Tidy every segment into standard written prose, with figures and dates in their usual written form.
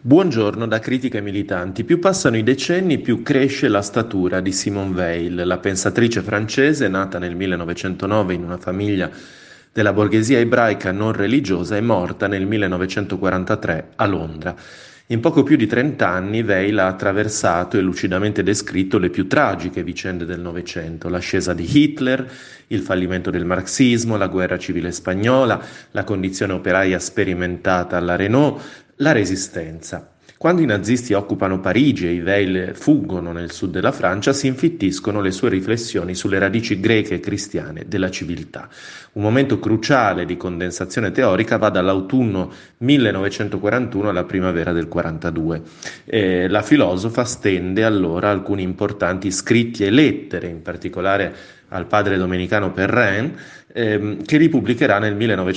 Buongiorno da Critica ai militanti. Più passano i decenni, più cresce la statura di Simone Weil, la pensatrice francese nata nel 1909 in una famiglia della borghesia ebraica non religiosa e morta nel 1943 a Londra. In poco più di 30 anni Weil ha attraversato e lucidamente descritto le più tragiche vicende del Novecento, l'ascesa di Hitler, il fallimento del marxismo, la guerra civile spagnola, la condizione operaia sperimentata alla Renault, la Resistenza. Quando i nazisti occupano Parigi e i Weil fuggono nel sud della Francia, si infittiscono le sue riflessioni sulle radici greche e cristiane della civiltà. Un momento cruciale di condensazione teorica va dall'autunno 1941 alla primavera del 42. La filosofa stende allora alcuni importanti scritti e lettere, in particolare al padre domenicano Perrin, che ripubblicherà nel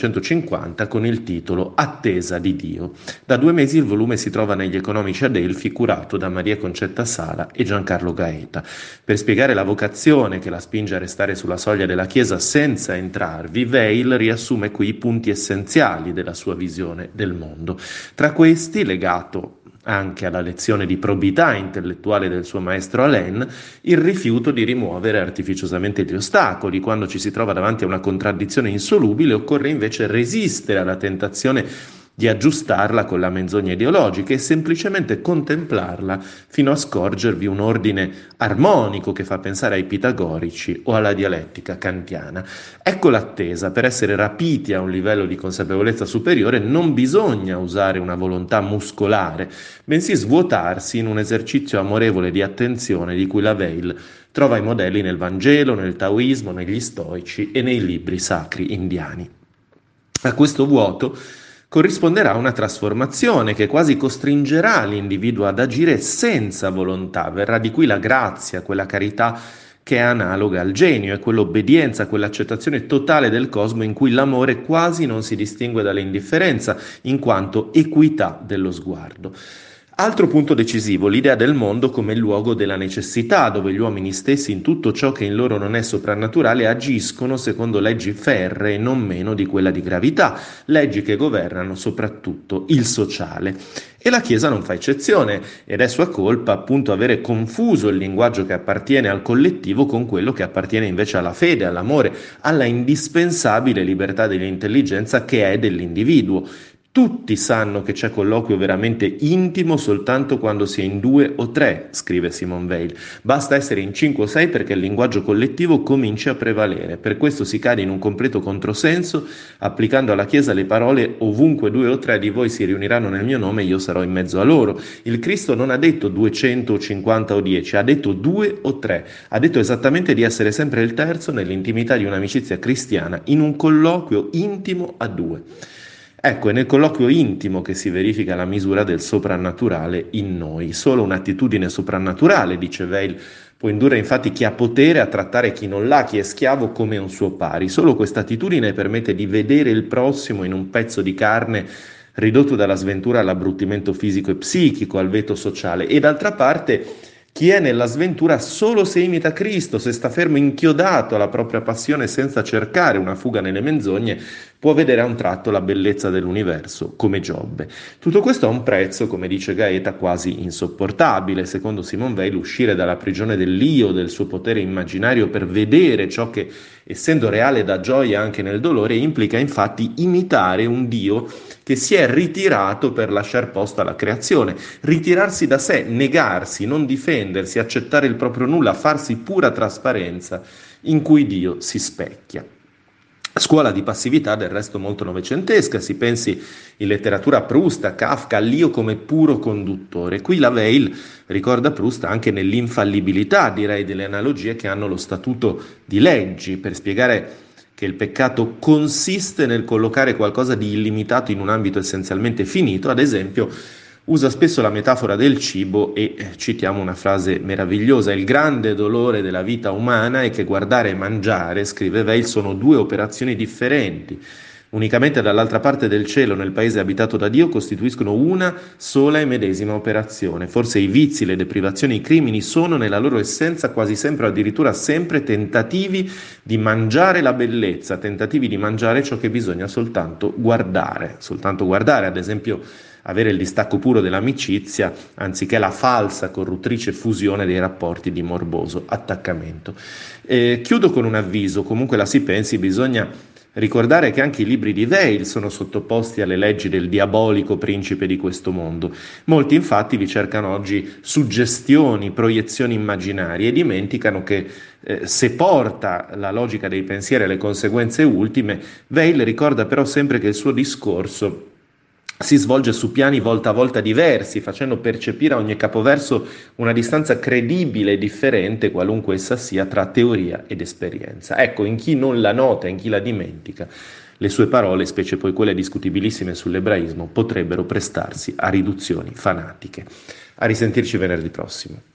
1950 con il titolo Attesa di Dio. Da 2 mesi il volume si trova negli Economici Adelphi, curato da Maria Concetta Sala e Giancarlo Gaeta. Per spiegare la vocazione che la spinge a restare sulla soglia della Chiesa senza entrarvi, Weil riassume qui i punti essenziali della sua visione del mondo. Tra questi, legato anche alla lezione di probità intellettuale del suo maestro Alain, il rifiuto di rimuovere artificiosamente gli ostacoli. Quando ci si trova davanti a una contraddizione insolubile, occorre invece resistere alla tentazione di aggiustarla con la menzogna ideologica e semplicemente contemplarla fino a scorgervi un ordine armonico che fa pensare ai pitagorici o alla dialettica kantiana. Ecco l'attesa: per essere rapiti a un livello di consapevolezza superiore non bisogna usare una volontà muscolare, bensì svuotarsi in un esercizio amorevole di attenzione di cui la Weil trova i modelli nel Vangelo, nel Taoismo, negli Stoici e nei libri sacri indiani. A questo vuoto corrisponderà una trasformazione che quasi costringerà l'individuo ad agire senza volontà. Verrà di qui la grazia, quella carità che è analoga al genio, e quell'obbedienza, quell'accettazione totale del cosmo in cui l'amore quasi non si distingue dall'indifferenza, in quanto equità dello sguardo. Altro punto decisivo: l'idea del mondo come luogo della necessità, dove gli uomini stessi in tutto ciò che in loro non è soprannaturale agiscono secondo leggi ferree non meno di quella di gravità, leggi che governano soprattutto il sociale. E la Chiesa non fa eccezione, ed è sua colpa appunto avere confuso il linguaggio che appartiene al collettivo con quello che appartiene invece alla fede, all'amore, alla indispensabile libertà dell'intelligenza che è dell'individuo. Tutti sanno che c'è colloquio veramente intimo soltanto quando si è in 2 o 3, scrive Simone Weil. Basta essere in 5 o 6 perché il linguaggio collettivo cominci a prevalere. Per questo si cade in un completo controsenso, applicando alla Chiesa le parole ovunque 2 o 3 di voi si riuniranno nel mio nome, io sarò in mezzo a loro. Il Cristo non ha detto 200 o 50 o 10, ha detto 2 o 3. Ha detto esattamente di essere sempre il terzo nell'intimità di un'amicizia cristiana, in un colloquio intimo a 2. Ecco, è nel colloquio intimo che si verifica la misura del soprannaturale in noi. Solo un'attitudine soprannaturale, dice Weil, può indurre infatti chi ha potere a trattare chi non l'ha, chi è schiavo, come un suo pari. Solo questa attitudine permette di vedere il prossimo in un pezzo di carne ridotto dalla sventura all'abbruttimento fisico e psichico, al veto sociale. E d'altra parte, chi è nella sventura solo se imita Cristo, se sta fermo inchiodato alla propria passione senza cercare una fuga nelle menzogne, può vedere a un tratto la bellezza dell'universo, come Giobbe. Tutto questo ha un prezzo, come dice Gaeta, quasi insopportabile. Secondo Simone Weil, uscire dalla prigione dell'io, del suo potere immaginario, per vedere ciò che, essendo reale, dà gioia anche nel dolore, implica infatti imitare un Dio che si è ritirato per lasciar posto alla creazione, ritirarsi da sé, negarsi, non difendersi, accettare il proprio nulla, farsi pura trasparenza in cui Dio si specchia. Scuola di passività del resto molto novecentesca, si pensi in letteratura a Proust, a Kafka, all'io come puro conduttore. Qui la Weil ricorda Proust anche nell'infallibilità, direi, delle analogie che hanno lo statuto di leggi, per spiegare che il peccato consiste nel collocare qualcosa di illimitato in un ambito essenzialmente finito. Ad esempio, usa spesso la metafora del cibo e citiamo una frase meravigliosa: il grande dolore della vita umana è che guardare e mangiare, scrive Weil, sono 2 operazioni differenti. unicamente dall'altra parte del cielo, nel paese abitato da Dio, costituiscono una sola e medesima operazione. Forse i vizi, le deprivazioni, i crimini sono nella loro essenza quasi sempre, o addirittura sempre, tentativi di mangiare la bellezza, tentativi di mangiare ciò che bisogna soltanto guardare, ad esempio avere il distacco puro dell'amicizia, anziché la falsa, corruttrice fusione dei rapporti di morboso attaccamento. Chiudo con un avviso, comunque la si pensi, bisogna ricordare che anche i libri di Weil sono sottoposti alle leggi del diabolico principe di questo mondo. Molti infatti vi cercano oggi suggestioni, proiezioni immaginarie e dimenticano che se porta la logica dei pensieri alle conseguenze ultime, Weil ricorda però sempre che il suo discorso si svolge su piani volta a volta diversi, facendo percepire a ogni capoverso una distanza credibile e differente, qualunque essa sia, tra teoria ed esperienza. Ecco, in chi non la nota, in chi la dimentica, le sue parole, specie poi quelle discutibilissime sull'ebraismo, potrebbero prestarsi a riduzioni fanatiche. A risentirci venerdì prossimo.